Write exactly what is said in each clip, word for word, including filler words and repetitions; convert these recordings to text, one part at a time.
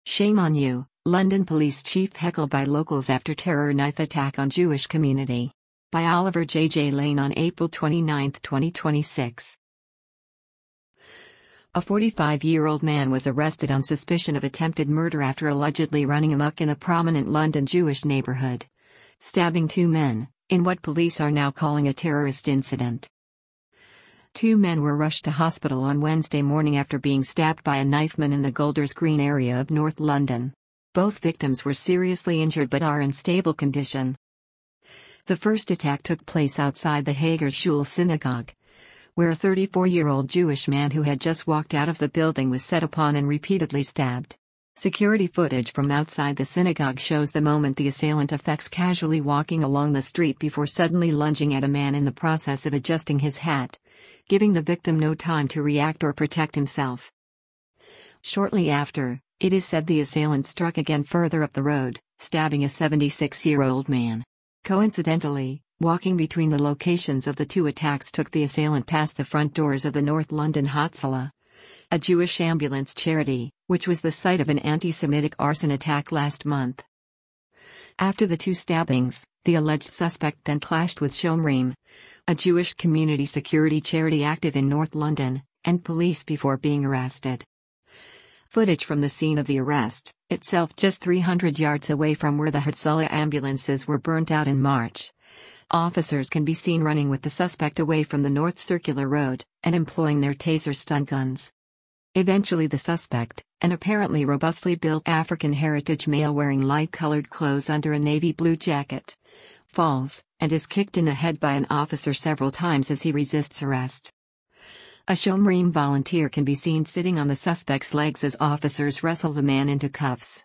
Shame on you, London police chief heckled by locals after terror knife attack on Jewish community. By Oliver J. J. Lane on April twenty-ninth, twenty twenty-six. A forty-five-year-old man was arrested on suspicion of attempted murder after allegedly running amok in a prominent London Jewish neighborhood, stabbing two men, in what police are now calling a terrorist incident. Two men were rushed to hospital on Wednesday morning after being stabbed by a knifeman in the Golders Green area of North London. Both victims were seriously injured but are in stable condition. The first attack took place outside the Hager Shul synagogue, where a thirty-four-year-old Jewish man who had just walked out of the building was set upon and repeatedly stabbed. Security footage from outside the synagogue shows the moment the assailant affects casually walking along the street before suddenly lunging at a man in the process of adjusting his hat, giving the victim no time to react or protect himself. Shortly after, it is said the assailant struck again further up the road, stabbing a seventy-six-year-old man. Coincidentally, walking between the locations of the two attacks took the assailant past the front doors of the North London Hatzalah, a Jewish ambulance charity, which was the site of an anti-Semitic arson attack last month. After the two stabbings, the alleged suspect then clashed with Shomrim, a Jewish community security charity active in North London, and police before being arrested. Footage from the scene of the arrest, itself just three hundred yards away from where the Hatzalah ambulances were burnt out in March. Officers can be seen running with the suspect away from the North Circular Road, and employing their taser stun guns. Eventually the suspect, an apparently robustly built African heritage male wearing light-colored clothes under a navy blue jacket, falls, and is kicked in the head by an officer several times as he resists arrest. A Shomrim volunteer can be seen sitting on the suspect's legs as officers wrestle the man into cuffs.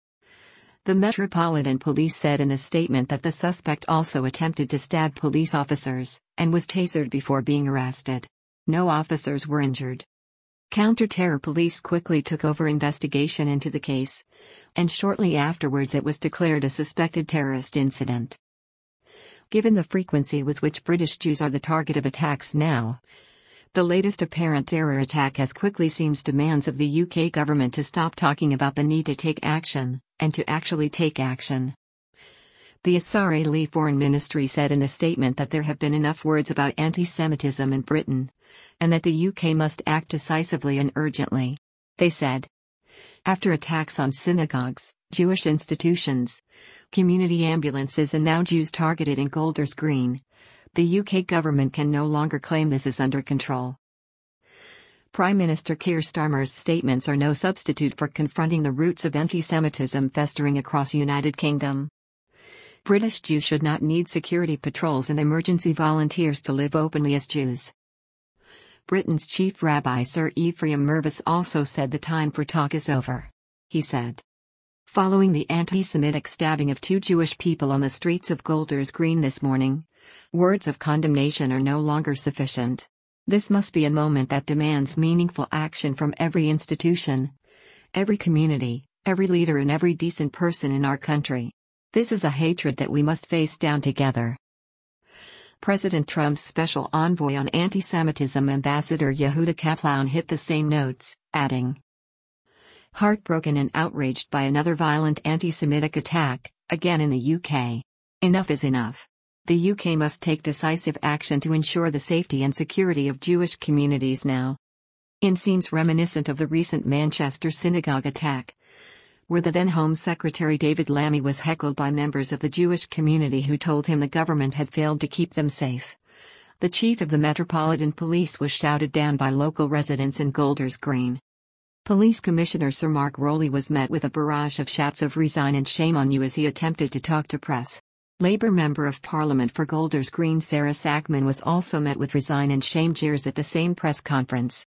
The Metropolitan Police said in a statement that the suspect also attempted to stab police officers, and was tasered before being arrested. No officers were injured. Counter-terror police quickly took over investigation into the case, and shortly afterwards it was declared a suspected terrorist incident. Given the frequency with which British Jews are the target of attacks now, the latest apparent terror attack has quickly seems demands of the U K government to stop talking about the need to take action, and to actually take action. The Israeli Foreign Ministry said in a statement that there have been enough words about anti-Semitism in Britain, and that the U K must act decisively and urgently. They said, after attacks on synagogues, Jewish institutions, community ambulances and now Jews targeted in Golders Green, the U K government can no longer claim this is under control. Prime Minister Keir Starmer's statements are no substitute for confronting the roots of anti-Semitism festering across the United Kingdom. British Jews should not need security patrols and emergency volunteers to live openly as Jews. Britain's chief rabbi Sir Ephraim Mirvis also said the time for talk is over. He said, following the anti-Semitic stabbing of two Jewish people on the streets of Golders Green this morning, words of condemnation are no longer sufficient. This must be a moment that demands meaningful action from every institution, every community, every leader and every decent person in our country. This is a hatred that we must face down together. President Trump's special envoy on anti-Semitism Ambassador Yehuda Kaplan hit the same notes, adding, heartbroken and outraged by another violent anti-Semitic attack, again in the U K. Enough is enough. The U K must take decisive action to ensure the safety and security of Jewish communities now. In scenes reminiscent of the recent Manchester synagogue attack, where the then Home Secretary David Lammy was heckled by members of the Jewish community who told him the government had failed to keep them safe. The chief of the Metropolitan Police was shouted down by local residents in Golders Green. Police Commissioner Sir Mark Rowley was met with a barrage of shouts of resign and shame on you as he attempted to talk to press. Labour Member of Parliament for Golders Green Sarah Sackman was also met with resign and shame jeers at the same press conference.